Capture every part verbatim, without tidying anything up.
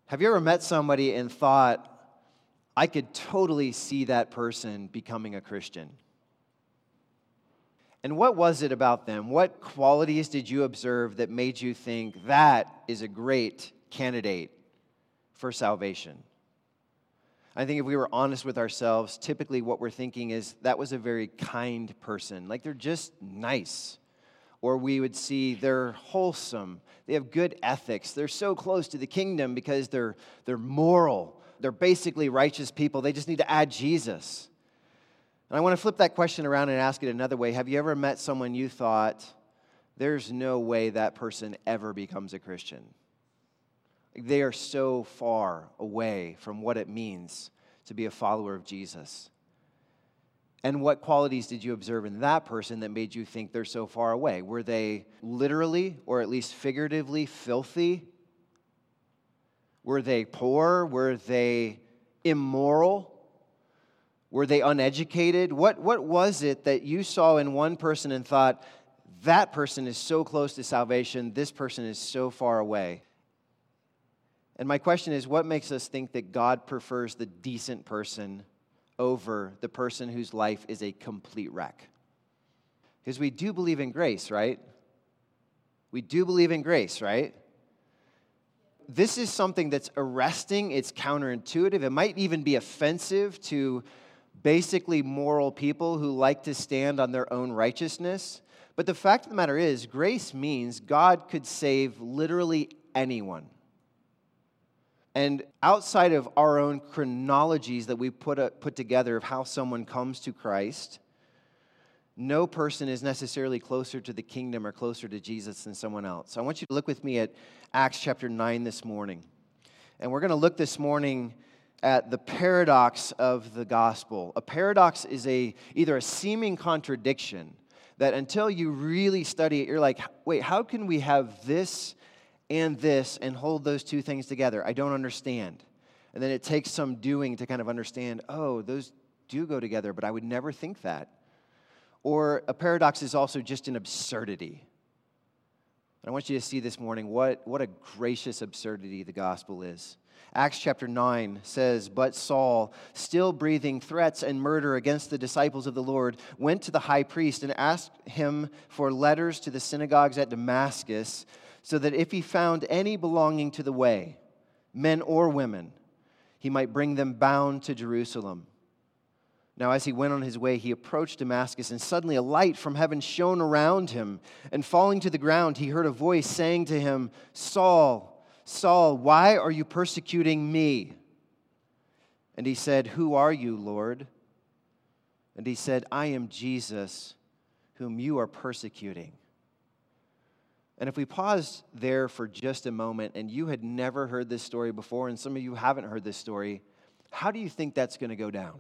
Have you ever met somebody and thought, I could totally see that person becoming a Christian? And what was it about them? What qualities did you observe that made you think that is a great candidate for salvation? I think if we were honest with ourselves, typically what we're thinking is that was a very kind person. Like they're just nice. Or we would see they're wholesome. They have good ethics. They're so close to the kingdom because they're, they're moral. They're basically righteous people. They just need to add Jesus. And I want to flip that question around and ask it another way. Have you ever met someone you thought, there's no way that person ever becomes a Christian? They are so far away from what it means to be a follower of Jesus. And what qualities did you observe in that person that made you think they're so far away? Were they literally, or at least figuratively, filthy? Were they poor? Were they immoral? Were they uneducated? What, what was it that you saw in one person and thought, that person is so close to salvation, this person is so far away? And my question is, what makes us think that God prefers the decent person over the person whose life is a complete wreck? Because we do believe in grace, right? We do believe in grace, right? This is something that's arresting. It's counterintuitive. It might even be offensive to basically moral people who like to stand on their own righteousness. But the fact of the matter is, grace means God could save literally anyone. And outside of our own chronologies that we put, a, put together of how someone comes to Christ, no person is necessarily closer to the kingdom or closer to Jesus than someone else. So I want you to look with me at Acts chapter nine this morning. And we're going to look this morning at the paradox of the gospel. A paradox is a either a seeming contradiction that until you really study it, you're like, wait, how can we have this and this and hold those two things together? I don't understand. And then it takes some doing to kind of understand, oh, those do go together, but I would never think that. Or a paradox is also just an absurdity. I want you to see this morning what, what a gracious absurdity the gospel is. Acts chapter nine says, "But Saul, still breathing threats and murder against the disciples of the Lord, went to the high priest and asked him for letters to the synagogues at Damascus, so that if he found any belonging to the way, men or women, he might bring them bound to Jerusalem. Now as he went on his way, he approached Damascus, and suddenly a light from heaven shone around him. And falling to the ground, he heard a voice saying to him, 'Saul, Saul, why are you persecuting me?' And he said, 'Who are you, Lord?' And he said, 'I am Jesus, whom you are persecuting.'" And if we pause there for just a moment, and you had never heard this story before, and some of you haven't heard this story, how do you think that's going to go down?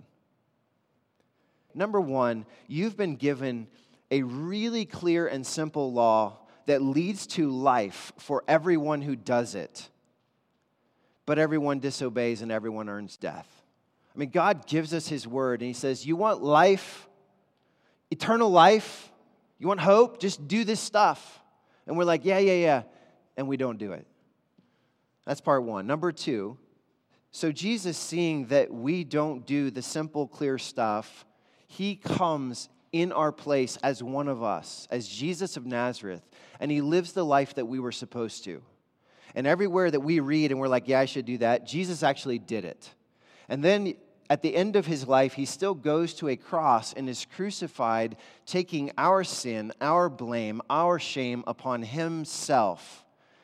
Number one, you've been given a really clear and simple law that leads to life for everyone who does it. But everyone disobeys and everyone earns death. I mean, God gives us His word, and He says, you want life, eternal life, you want hope, just do this stuff. And we're like, yeah, yeah, yeah, and we don't do it. That's part one. Number two, so Jesus, seeing that we don't do the simple, clear stuff, He comes in our place as one of us, as Jesus of Nazareth, and He lives the life that we were supposed to. And everywhere that we read and we're like, yeah, I should do that, Jesus actually did it. And then at the end of His life, He still goes to a cross and is crucified, taking our sin, our blame, our shame upon Himself,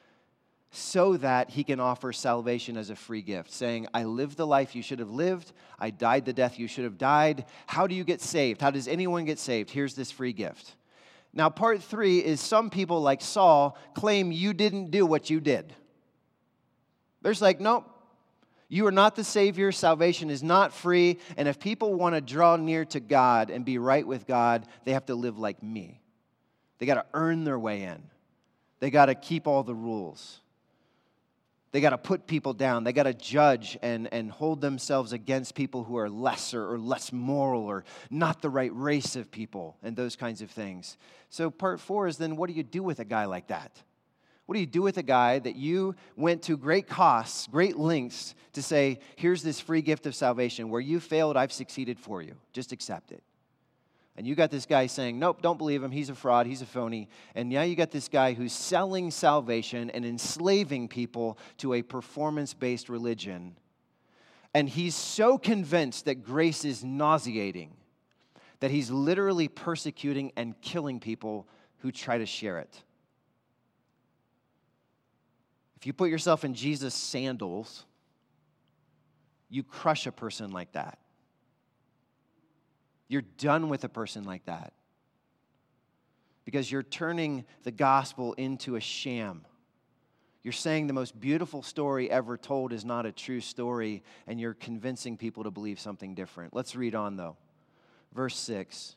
so that He can offer salvation as a free gift, saying, I lived the life you should have lived, I died the death you should have died. How do you get saved? How does anyone get saved? Here's this free gift. Now, part three is some people like Saul claim you didn't do what you did. There's like, nope, you are not the Savior, salvation is not free, and if people want to draw near to God and be right with God, they have to live like me. They got to earn their way in. They got to keep all the rules. They got to put people down. They got to judge and, and hold themselves against people who are lesser or less moral or not the right race of people and those kinds of things. So part four is then what do you do with a guy like that? What do you do with a guy that you went to great costs, great lengths to say, here's this free gift of salvation. Where you failed, I've succeeded for you. Just accept it. And you got this guy saying, nope, don't believe him. He's a fraud. He's a phony. And now you got this guy who's selling salvation and enslaving people to a performance-based religion. And he's so convinced that grace is nauseating that he's literally persecuting and killing people who try to share it. If you put yourself in Jesus' sandals, you crush a person like that. You're done with a person like that because you're turning the gospel into a sham. You're saying the most beautiful story ever told is not a true story, and you're convincing people to believe something different. Let's read on, though. Verse six.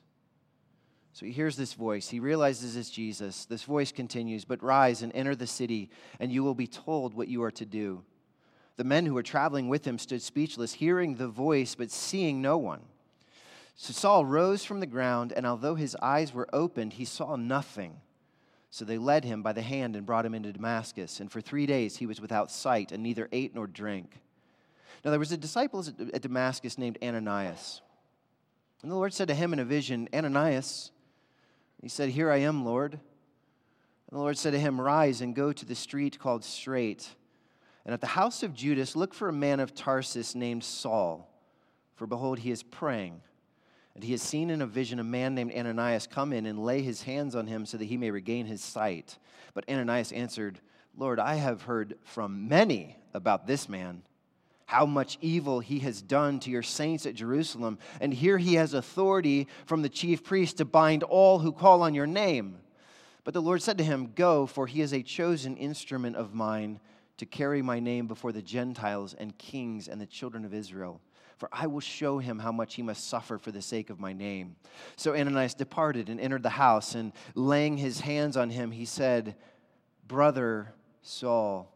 So he hears this voice. He realizes it's Jesus. This voice continues, but rise and enter the city, and you will be told what you are to do. The men who were traveling with him stood speechless, hearing the voice, but seeing no one. So Saul rose from the ground, and although his eyes were opened, he saw nothing. So they led him by the hand and brought him into Damascus. And for three days he was without sight, and neither ate nor drank. Now there was a disciple at Damascus named Ananias. And the Lord said to him in a vision, Ananias. He said, Here I am, Lord. And the Lord said to him, Rise and go to the street called Straight. And at the house of Judas, look for a man of Tarsus named Saul. For behold, he is praying. And he has seen in a vision a man named Ananias come in and lay his hands on him so that he may regain his sight. But Ananias answered, Lord, I have heard from many about this man, how much evil he has done to your saints at Jerusalem. And here he has authority from the chief priest to bind all who call on your name. But the Lord said to him, Go, for he is a chosen instrument of mine to carry my name before the Gentiles and kings and the children of Israel. For I will show him how much he must suffer for the sake of my name. So Ananias departed and entered the house, and laying his hands on him, he said, Brother Saul,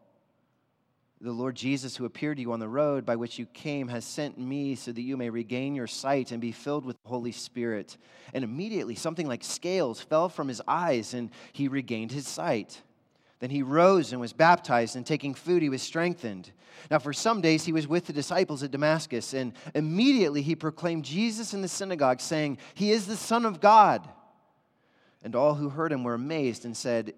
the Lord Jesus, who appeared to you on the road by which you came, has sent me so that you may regain your sight and be filled with the Holy Spirit. And immediately something like scales fell from his eyes, and he regained his sight. Then he rose and was baptized, and taking food he was strengthened. Now for some days he was with the disciples at Damascus, and immediately he proclaimed Jesus in the synagogue, saying, He is the Son of God. And all who heard him were amazed and said,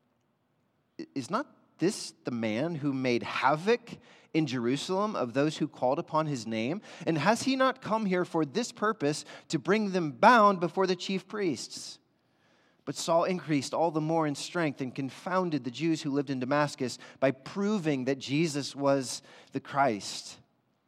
Is not this the man who made havoc in Jerusalem of those who called upon his name? And has he not come here for this purpose, to bring them bound before the chief priests? But Saul increased all the more in strength and confounded the Jews who lived in Damascus by proving that Jesus was the Christ.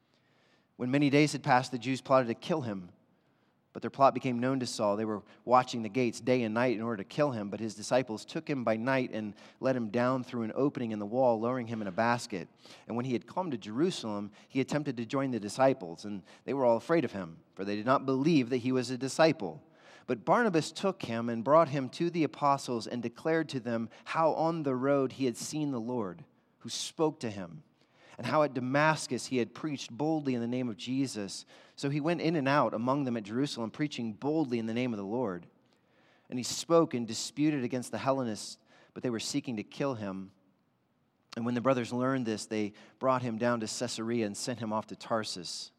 When many days had passed, the Jews plotted to kill him. But their plot became known to Saul. They were watching the gates day and night in order to kill him. But his disciples took him by night and let him down through an opening in the wall, lowering him in a basket. And when he had come to Jerusalem, he attempted to join the disciples. And they were all afraid of him, for they did not believe that he was a disciple. But Barnabas took him and brought him to the apostles and declared to them how on the road he had seen the Lord, who spoke to him, and how at Damascus he had preached boldly in the name of Jesus. So he went in and out among them at Jerusalem, preaching boldly in the name of the Lord. And he spoke and disputed against the Hellenists, but they were seeking to kill him. And when the brothers learned this, they brought him down to Caesarea and sent him off to Tarsus.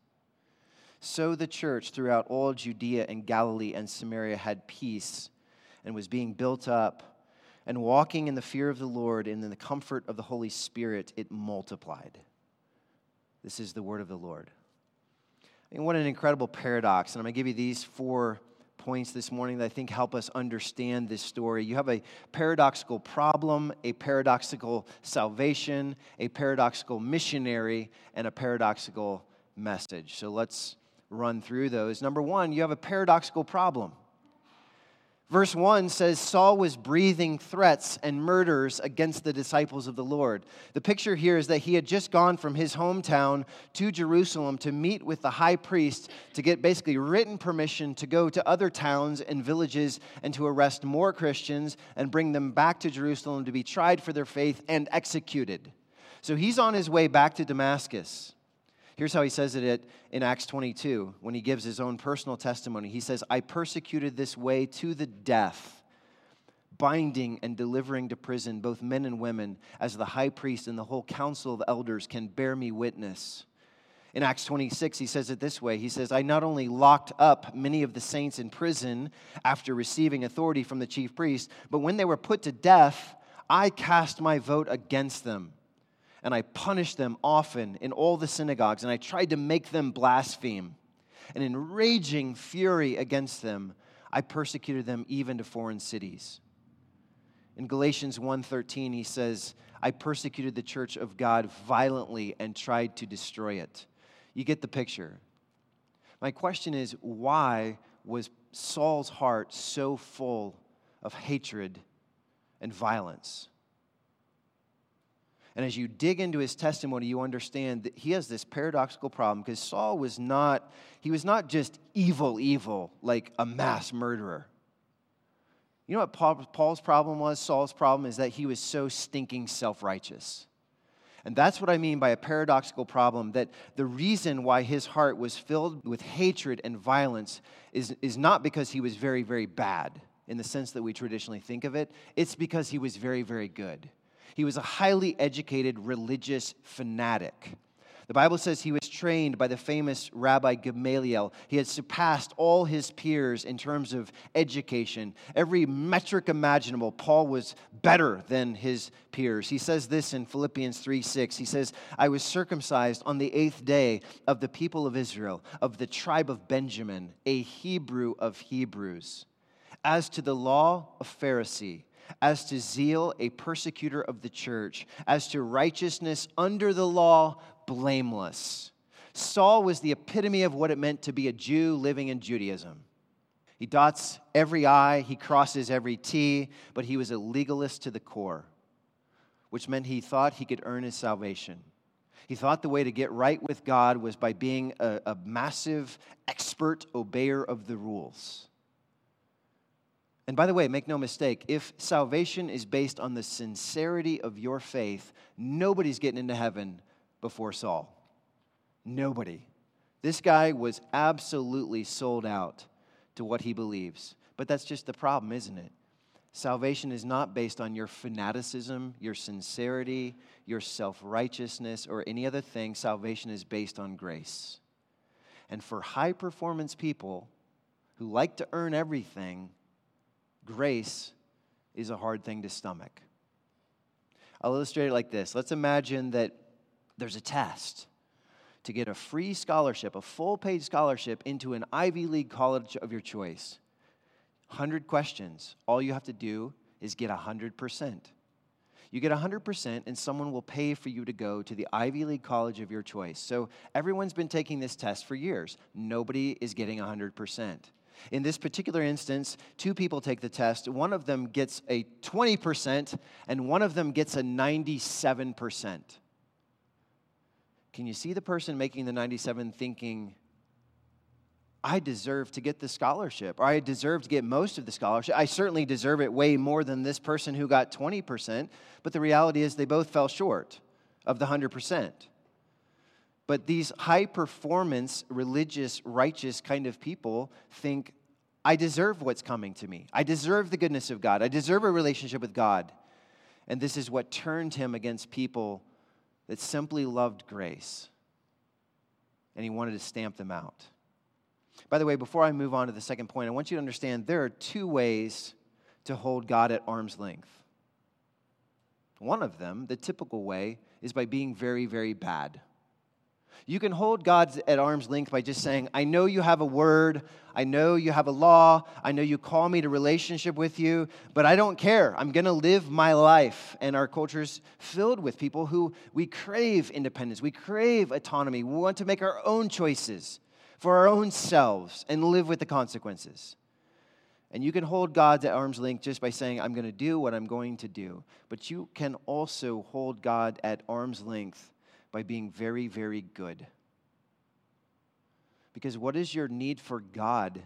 So the church throughout all Judea and Galilee and Samaria had peace and was being built up, and walking in the fear of the Lord and in the comfort of the Holy Spirit, it multiplied. This is the word of the Lord. I mean, what an incredible paradox. And I'm going to give you these four points this morning that I think help us understand this story. You have a paradoxical problem, a paradoxical salvation, a paradoxical missionary, and a paradoxical message. So let's run through those. Number one, you have a paradoxical problem. Verse one says Saul was breathing threats and murders against the disciples of the Lord. The picture here is that he had just gone from his hometown to Jerusalem to meet with the high priest to get basically written permission to go to other towns and villages and to arrest more Christians and bring them back to Jerusalem to be tried for their faith and executed. So he's on his way back to Damascus. Here's how he says it in Acts twenty-two when he gives his own personal testimony. He says, I persecuted this way to the death, binding and delivering to prison both men and women, as the high priest and the whole council of elders can bear me witness. In Acts twenty-six, he says it this way. He says, I not only locked up many of the saints in prison after receiving authority from the chief priest, but when they were put to death, I cast my vote against them. And I punished them often in all the synagogues, and I tried to make them blaspheme. And in raging fury against them, I persecuted them even to foreign cities. In Galatians one thirteen, he says, I persecuted the church of God violently and tried to destroy it. You get the picture. My question is, why was Saul's heart so full of hatred and violence? And as you dig into his testimony, you understand that he has this paradoxical problem, because Saul was not, he was not just evil, evil, like a mass murderer. You know what Paul, Paul's problem was? Saul's problem is that he was so stinking self-righteous. And that's what I mean by a paradoxical problem, that the reason why his heart was filled with hatred and violence is, is not because he was very, very bad in the sense that we traditionally think of it. It's because he was very, very good. He was a highly educated religious fanatic. The Bible says he was trained by the famous Rabbi Gamaliel. He had surpassed all his peers in terms of education. Every metric imaginable, Paul was better than his peers. He says this in Philippians three six. He says, I was circumcised on the eighth day of the people of Israel, of the tribe of Benjamin, a Hebrew of Hebrews. As to the law, a Pharisee. As to zeal, a persecutor of the church. As to righteousness under the law, blameless. Saul was the epitome of what it meant to be a Jew living in Judaism. He dots every I, he crosses every T, but he was a legalist to the core, which meant he thought he could earn his salvation. He thought the way to get right with God was by being a, a massive expert obeyer of the rules. And by the way, make no mistake, if salvation is based on the sincerity of your faith, nobody's getting into heaven before Saul. Nobody. This guy was absolutely sold out to what he believes. But that's just the problem, isn't it? Salvation is not based on your fanaticism, your sincerity, your self-righteousness, or any other thing. Salvation is based on grace. And for high-performance people who like to earn everything, grace is a hard thing to stomach. I'll illustrate it like this. Let's imagine that there's a test to get a free scholarship, a full-paid scholarship into an Ivy League college of your choice. one hundred questions. All you have to do is get one hundred percent. You get one hundred percent, and someone will pay for you to go to the Ivy League college of your choice. So everyone's been taking this test for years. Nobody is getting one hundred percent. In this particular instance, two people take the test. One of them gets a twenty percent, and one of them gets a ninety-seven percent. Can you see the person making the ninety-seven thinking, I deserve to get the scholarship, or I deserve to get most of the scholarship. I certainly deserve it way more than this person who got twenty percent, but the reality is they both fell short of the one hundred percent. But these high-performance, religious, righteous kind of people think, I deserve what's coming to me. I deserve the goodness of God. I deserve a relationship with God. And this is what turned him against people that simply loved grace. And he wanted to stamp them out. By the way, before I move on to the second point, I want you to understand there are two ways to hold God at arm's length. One of them, the typical way, is by being very, very bad. You can hold God at arm's length by just saying, I know you have a word, I know you have a law, I know you call me to relationship with you, but I don't care. I'm going to live my life. And our culture's filled with people who we crave independence, we crave autonomy, we want to make our own choices for our own selves and live with the consequences. And you can hold God at arm's length just by saying, I'm going to do what I'm going to do. But you can also hold God at arm's length by being very, very good. Because what is your need for God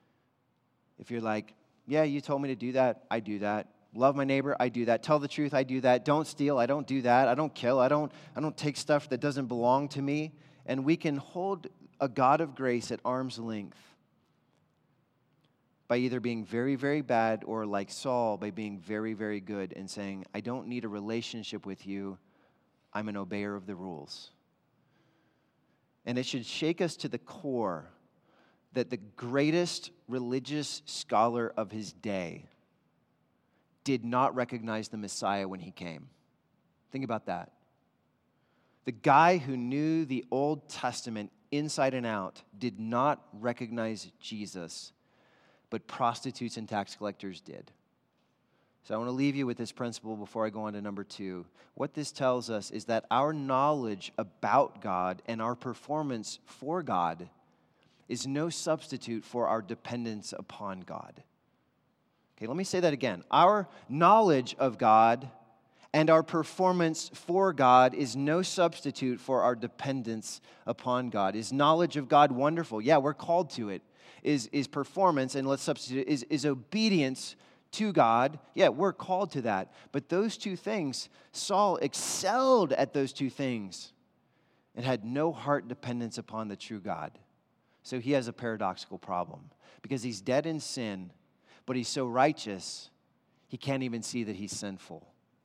if you're like, yeah, you told me to do that, I do that. Love my neighbor, I do that. Tell the truth, I do that. Don't steal, I don't do that. I don't kill, I don't, I don't take stuff that doesn't belong to me. And we can hold a God of grace at arm's length by either being very, very bad or like Saul, by being very, very good and saying, I don't need a relationship with you. I'm an obeyer of the rules. And it should shake us to the core that the greatest religious scholar of his day did not recognize the Messiah when he came. Think about that. The guy who knew the Old Testament inside and out did not recognize Jesus, but prostitutes and tax collectors did. So I want to leave you with this principle before I go on to number two. What this tells us is that our knowledge about God and our performance for God is no substitute for our dependence upon God. Okay, let me say that again. Our knowledge of God and our performance for God is no substitute for our dependence upon God. Is knowledge of God wonderful? Yeah, we're called to it. Is, is performance, and let's substitute, is, is obedience to God? Yeah, we're called to that. But those two things, Saul excelled at those two things and had no heart dependence upon the true God. So he has a paradoxical problem because he's dead in sin, but he's so righteous, he can't even see that he's sinful.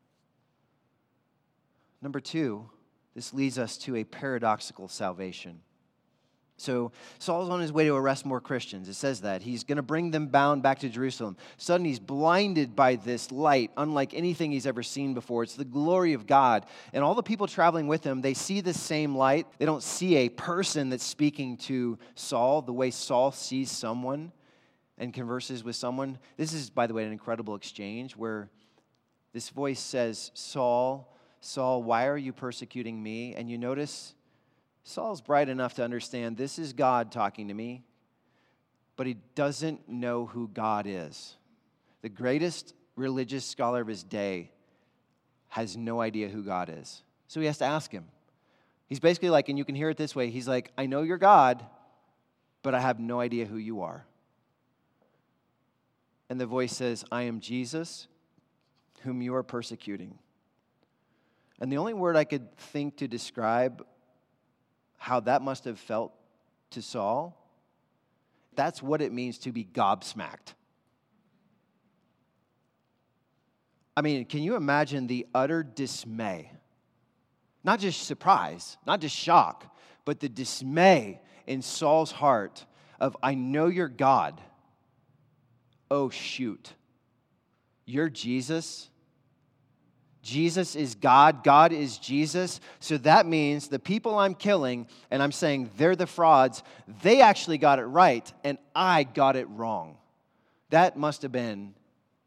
Number two, this leads us to a paradoxical salvation. So Saul's on his way to arrest more Christians. It says that. He's going to bring them bound back to Jerusalem. Suddenly he's blinded by this light, unlike anything he's ever seen before. It's the glory of God. And all the people traveling with him, they see the same light. They don't see a person that's speaking to Saul the way Saul sees someone and converses with someone. This is, by the way, an incredible exchange where this voice says, Saul, Saul, why are you persecuting me? And you notice Saul's bright enough to understand this is God talking to me, but he doesn't know who God is. The greatest religious scholar of his day has no idea who God is. So he has to ask him. He's basically like, and you can hear it this way, he's like, I know you're God, but I have no idea who you are. And the voice says, I am Jesus, whom you are persecuting. And the only word I could think to describe how that must have felt to Saul, that's what it means to be gobsmacked. I mean, can you imagine the utter dismay? Not just surprise, not just shock, but the dismay in Saul's heart of, I know you're God. Oh, shoot. You're Jesus? Jesus is God, God is Jesus. So that means the people I'm killing, and I'm saying they're the frauds, they actually got it right, and I got it wrong. That must have been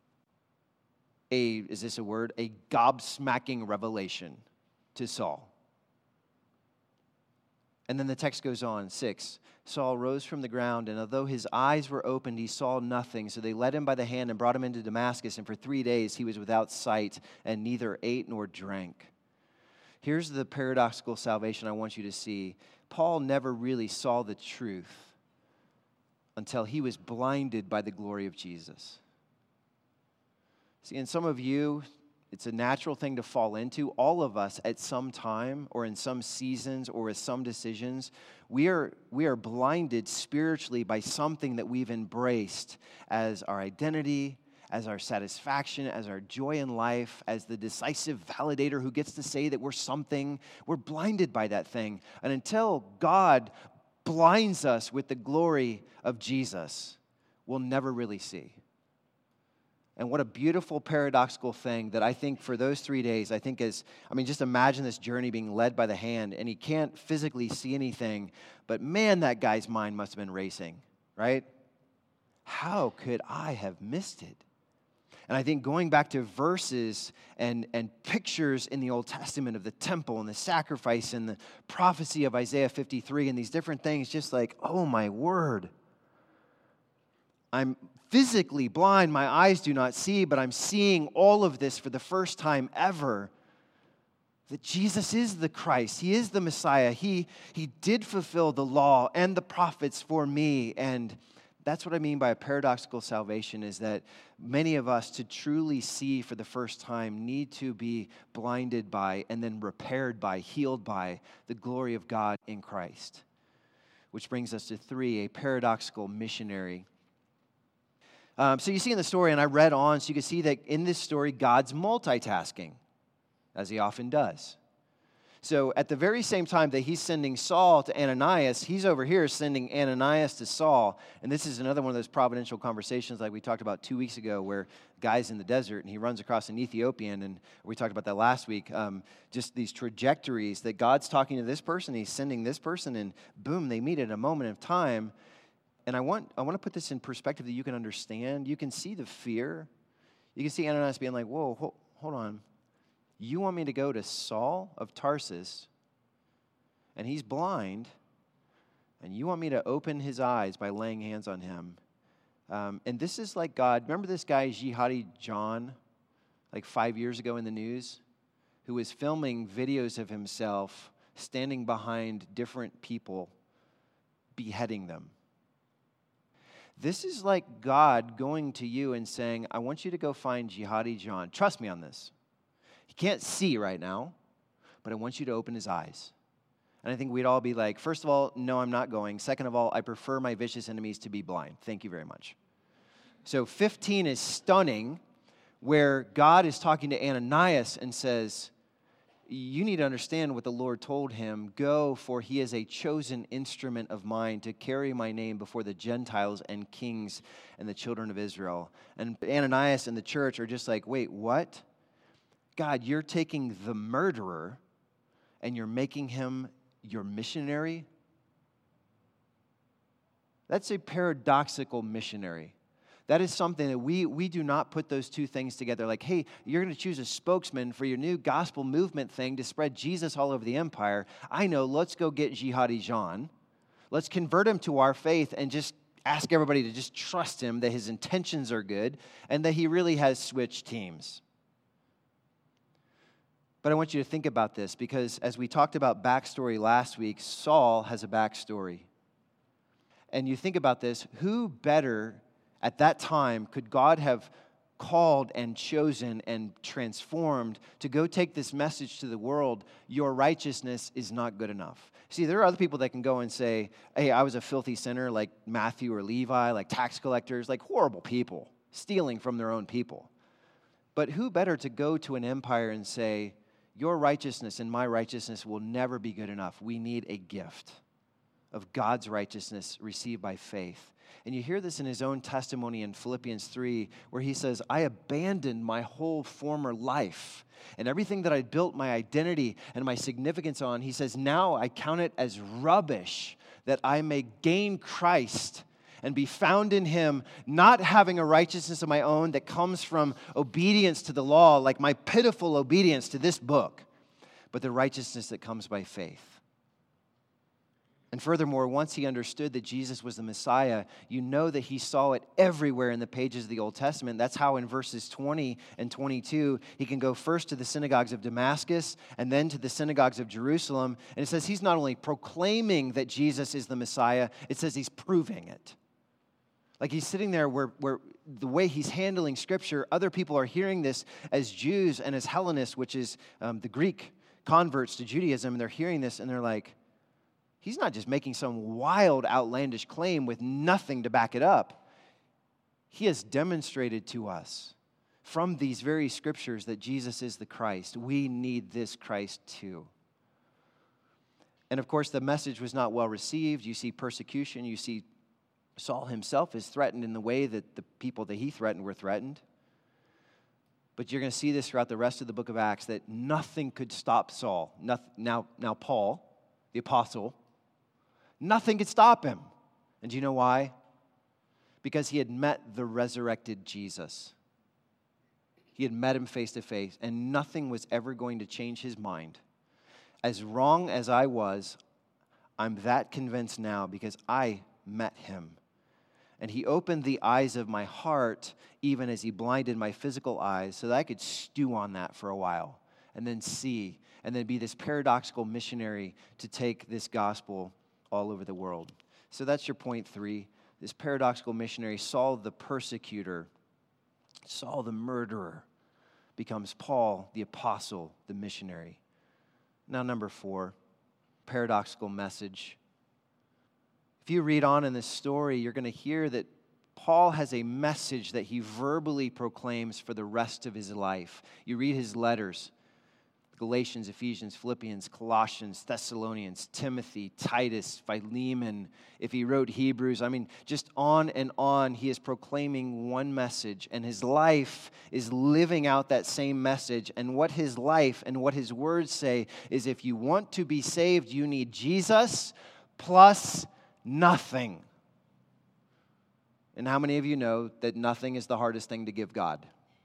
a, is this a word? A gobsmacking revelation to Saul. And then the text goes on, six. Saul rose from the ground, and although his eyes were opened, he saw nothing. So they led him by the hand and brought him into Damascus, and for three days he was without sight and neither ate nor drank. Here's the paradoxical salvation I want you to see. Paul never really saw the truth until he was blinded by the glory of Jesus. See, and some of you, it's a natural thing to fall into. All of us at some time or in some seasons or with some decisions, we are, we are blinded spiritually by something that we've embraced as our identity, as our satisfaction, as our joy in life, as the decisive validator who gets to say that we're something. We're blinded by that thing. And until God blinds us with the glory of Jesus, we'll never really see. And what a beautiful paradoxical thing that I think for those three days, I think is, I mean, just imagine this journey being led by the hand, and he can't physically see anything, but man, that guy's mind must have been racing, right? How could I have missed it? And I think going back to verses and, and pictures in the Old Testament of the temple and the sacrifice and the prophecy of Isaiah fifty-three and these different things, just like, oh my word. I'm physically blind, my eyes do not see, but I'm seeing all of this for the first time ever. That Jesus is the Christ. He is the Messiah. He, he did fulfill the law and the prophets for me. And that's what I mean by a paradoxical salvation, is that many of us, to truly see for the first time, need to be blinded by and then repaired by, healed by the glory of God in Christ. Which brings us to three, a paradoxical missionary. Um, so you see in the story, and I read on, so you can see that in this story, God's multitasking, as he often does. So at the very same time that he's sending Saul to Ananias, he's over here sending Ananias to Saul. And this is another one of those providential conversations like we talked about two weeks ago where guy's in the desert and he runs across an Ethiopian. And we talked about that last week. Um, just these trajectories that God's talking to this person, he's sending this person, and boom, they meet at a moment of time. And I want, I want to put this in perspective that you can understand. You can see the fear. You can see Ananias being like, whoa, hold, hold on. You want me to go to Saul of Tarsus, and he's blind, and you want me to open his eyes by laying hands on him. Um, and this is like God. Remember this guy, Jihadi John, like five years ago in the news, who was filming videos of himself standing behind different people, beheading them. This is like God going to you and saying, I want you to go find Jihadi John. Trust me on this. He can't see right now, but I want you to open his eyes. And I think we'd all be like, first of all, no, I'm not going. Second of all, I prefer my vicious enemies to be blind. Thank you very much. So fifteen is stunning, where God is talking to Ananias and says, you need to understand what the Lord told him. Go, for he is a chosen instrument of mine to carry my name before the Gentiles and kings and the children of Israel. And Ananias and the church are just like, wait, what? God, you're taking the murderer and you're making him your missionary? That's a paradoxical missionary. That is something that we, we do not put those two things together. Like, hey, you're going to choose a spokesman for your new gospel movement thing to spread Jesus all over the empire. I know, let's go get Jihadi John. Let's convert him to our faith and just ask everybody to just trust him, that his intentions are good, and that he really has switched teams. But I want you to think about this, because as we talked about backstory last week, Saul has a backstory. And you think about this, who better at that time could God have called and chosen and transformed to go take this message to the world? Your righteousness is not good enough. See, there are other people that can go and say, hey, I was a filthy sinner like Matthew or Levi, like tax collectors, like horrible people, stealing from their own people. But who better to go to an empire and say, your righteousness and my righteousness will never be good enough. We need a gift of God's righteousness received by faith. And you hear this in his own testimony in Philippians three, where he says, I abandoned my whole former life and everything that I built my identity and my significance on. He says, now I count it as rubbish that I may gain Christ and be found in him, not having a righteousness of my own that comes from obedience to the law, like my pitiful obedience to this book, but the righteousness that comes by faith. And furthermore, once he understood that Jesus was the Messiah, you know that he saw it everywhere in the pages of the Old Testament. That's how in verses twenty and twenty-two, he can go first to the synagogues of Damascus and then to the synagogues of Jerusalem. And it says he's not only proclaiming that Jesus is the Messiah, it says he's proving it. Like he's sitting there where, where the way he's handling Scripture, other people are hearing this as Jews and as Hellenists, which is um, the Greek converts to Judaism, and they're hearing this and they're like, he's not just making some wild, outlandish claim with nothing to back it up. He has demonstrated to us from these very Scriptures that Jesus is the Christ. We need this Christ too. And of course, the message was not well received. You see persecution, you see Saul himself is threatened in the way that the people that he threatened were threatened. But you're going to see this throughout the rest of the book of Acts, that nothing could stop Saul. Nothing, now, now Paul, the apostle, nothing could stop him. And do you know why? Because he had met the resurrected Jesus. He had met him face to face, and nothing was ever going to change his mind. As wrong as I was, I'm that convinced now because I met him. And he opened the eyes of my heart even as he blinded my physical eyes so that I could stew on that for a while and then see and then be this paradoxical missionary to take this gospel all over the world. So that's your point three. This paradoxical missionary, Saul the persecutor, Saul the murderer, becomes Paul the apostle, the missionary. Now number four, paradoxical message. If you read on in this story, you're going to hear that Paul has a message that he verbally proclaims for the rest of his life. You read his letters, Galatians, Ephesians, Philippians, Colossians, Thessalonians, Timothy, Titus, Philemon. If he wrote Hebrews, I mean, just on and on, he is proclaiming one message, and his life is living out that same message. And what his life and what his words say is, if you want to be saved, you need Jesus plus nothing. And how many of you know that nothing is the hardest thing to give God?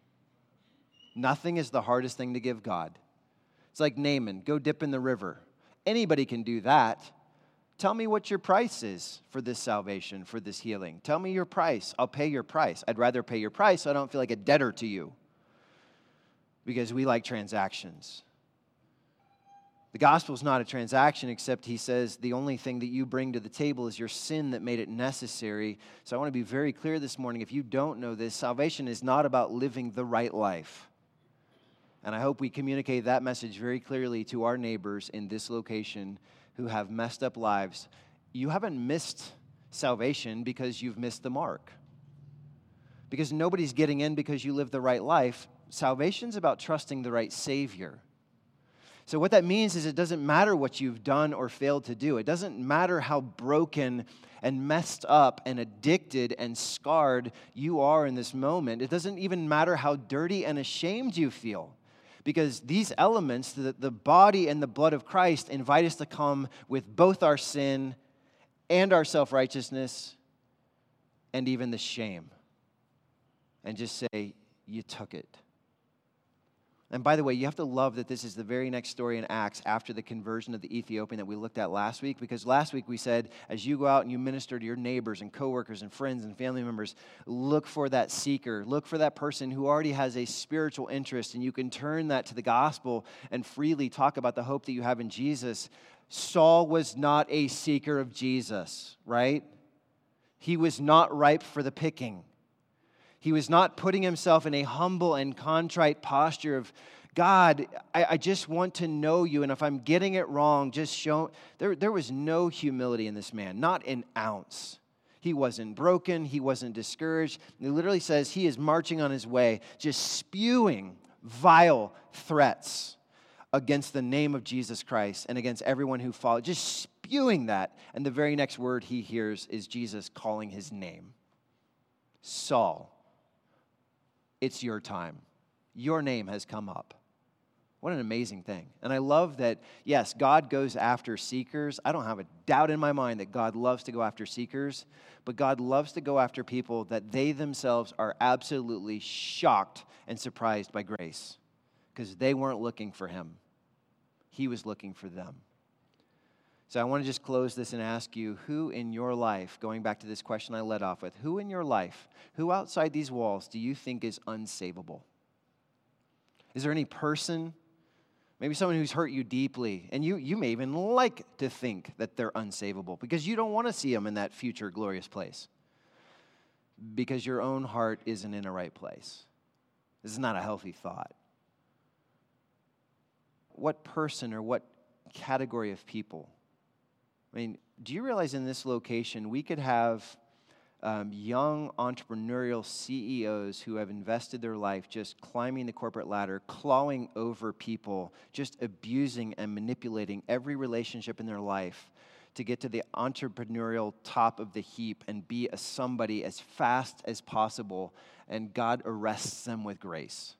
Nothing is the hardest thing to give God. It's like Naaman, go dip in the river. Anybody can do that. Tell me what your price is for this salvation, for this healing. Tell me your price. I'll pay your price. I'd rather pay your price so I don't feel like a debtor to you, because we like transactions. The gospel is not a transaction, except he says the only thing that you bring to the table is your sin that made it necessary. So I want to be very clear this morning. If you don't know this, salvation is not about living the right life. And I hope we communicate that message very clearly to our neighbors in this location who have messed up lives. You haven't missed salvation because you've missed the mark. Because nobody's getting in because you live the right life. Salvation's about trusting the right Savior. So what that means is it doesn't matter what you've done or failed to do. It doesn't matter how broken and messed up and addicted and scarred you are in this moment. It doesn't even matter how dirty and ashamed you feel. Because these elements, the, the body and the blood of Christ, invite us to come with both our sin and our self-righteousness and even the shame. And just say, you took it. And by the way, you have to love that this is the very next story in Acts after the conversion of the Ethiopian that we looked at last week. Because last week we said, as you go out and you minister to your neighbors and coworkers and friends and family members, look for that seeker. Look for that person who already has a spiritual interest, and you can turn that to the gospel and freely talk about the hope that you have in Jesus. Saul was not a seeker of Jesus, right? He was not ripe for the picking. He was not putting himself in a humble and contrite posture of, God, I, I just want to know you, and if I'm getting it wrong, just show. There, there was no humility in this man, not an ounce. He wasn't broken. He wasn't discouraged. It literally says he is marching on his way, just spewing vile threats against the name of Jesus Christ and against everyone who followed, just spewing that. And the very next word he hears is Jesus calling his name. Saul. It's your time. Your name has come up. What an amazing thing. And I love that, yes, God goes after seekers. I don't have a doubt in my mind that God loves to go after seekers, but God loves to go after people that they themselves are absolutely shocked and surprised by grace, because they weren't looking for him. He was looking for them. So I want to just close this and ask you, who in your life, going back to this question I led off with, who in your life, who outside these walls do you think is unsavable? Is there any person, maybe someone who's hurt you deeply, and you, you may even like to think that they're unsavable because you don't want to see them in that future glorious place because your own heart isn't in a right place? This is not a healthy thought. What person or what category of people? I mean, do you realize in this location we could have um, young entrepreneurial C E Os who have invested their life just climbing the corporate ladder, clawing over people, just abusing and manipulating every relationship in their life to get to the entrepreneurial top of the heap and be a somebody as fast as possible, and God arrests them with grace.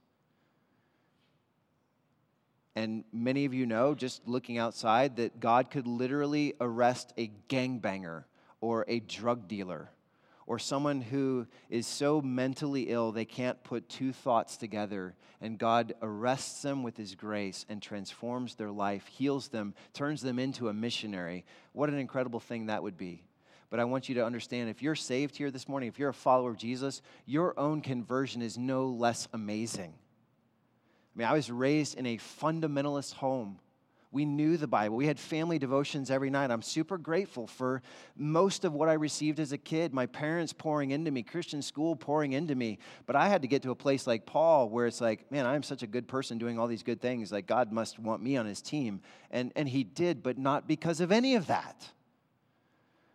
And many of you know, just looking outside, that God could literally arrest a gangbanger or a drug dealer or someone who is so mentally ill they can't put two thoughts together, and God arrests them with his grace and transforms their life, heals them, turns them into a missionary. What an incredible thing that would be. But I want you to understand, if you're saved here this morning, if you're a follower of Jesus, your own conversion is no less amazing. I mean, I was raised in a fundamentalist home. We knew the Bible. We had family devotions every night. I'm super grateful for most of what I received as a kid. My parents pouring into me, Christian school pouring into me. But I had to get to a place like Paul where it's like, man, I'm such a good person doing all these good things. Like, God must want me on his team. And, and he did, but not because of any of that.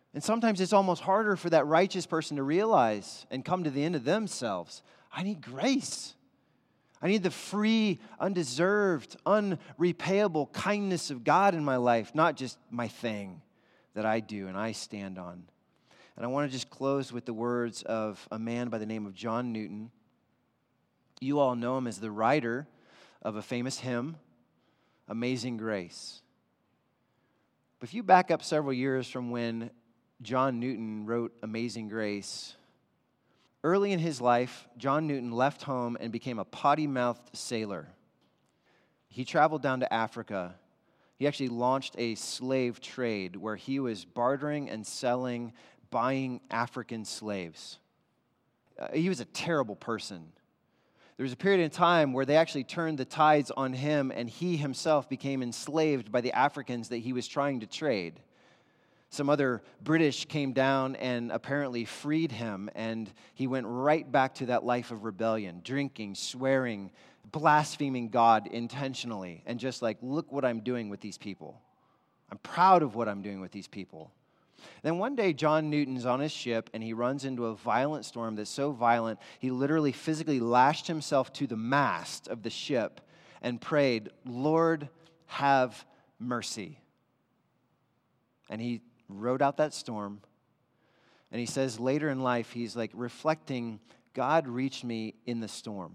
And sometimes it's almost harder for that righteous person to realize and come to the end of themselves. I need grace. I need the free, undeserved, unrepayable kindness of God in my life, not just my thing that I do and I stand on. And I want to just close with the words of a man by the name of John Newton. You all know him as the writer of a famous hymn, Amazing Grace. But if you back up several years from when John Newton wrote Amazing Grace, early in his life, John Newton left home and became a potty-mouthed sailor. He traveled down to Africa. He actually launched a slave trade where he was bartering and selling, buying African slaves. Uh, he was a terrible person. There was a period in time where they actually turned the tides on him, and he himself became enslaved by the Africans that he was trying to trade. Some other British came down and apparently freed him, and he went right back to that life of rebellion, drinking, swearing, blaspheming God intentionally, and just like, look what I'm doing with these people. I'm proud of what I'm doing with these people. Then one day, John Newton's on his ship, and he runs into a violent storm that's so violent, he literally physically lashed himself to the mast of the ship and prayed, Lord, have mercy. And he rode out that storm. And he says later in life, he's like reflecting, God reached me in the storm.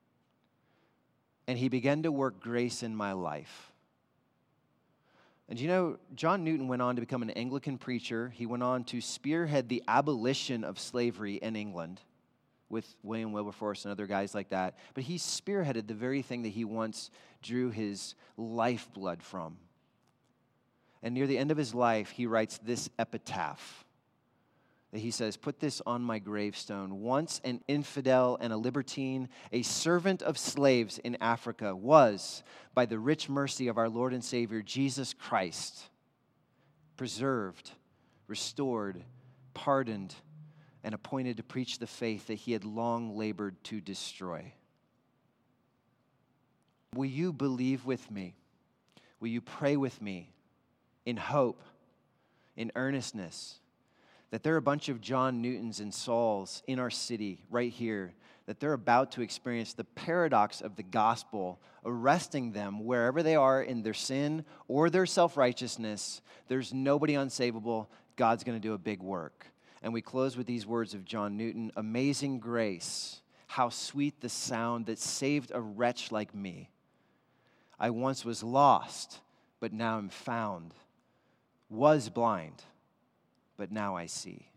And he began to work grace in my life. And you know, John Newton went on to become an Anglican preacher. He went on to spearhead the abolition of slavery in England with William Wilberforce and other guys like that. But he spearheaded the very thing that he once drew his lifeblood from. And near the end of his life, he writes this epitaph that he says, put this on my gravestone. Once an infidel and a libertine, a servant of slaves in Africa, was, by the rich mercy of our Lord and Savior, Jesus Christ, preserved, restored, pardoned, and appointed to preach the faith that he had long labored to destroy. Will you believe with me? Will you pray with me? In hope, in earnestness, that there are a bunch of John Newtons and Sauls in our city right here, that they're about to experience the paradox of the gospel, arresting them wherever they are in their sin or their self-righteousness. There's nobody unsavable. God's going to do a big work. And we close with these words of John Newton, amazing grace, how sweet the sound that saved a wretch like me. I once was lost, but now am found. Was blind, but now I see.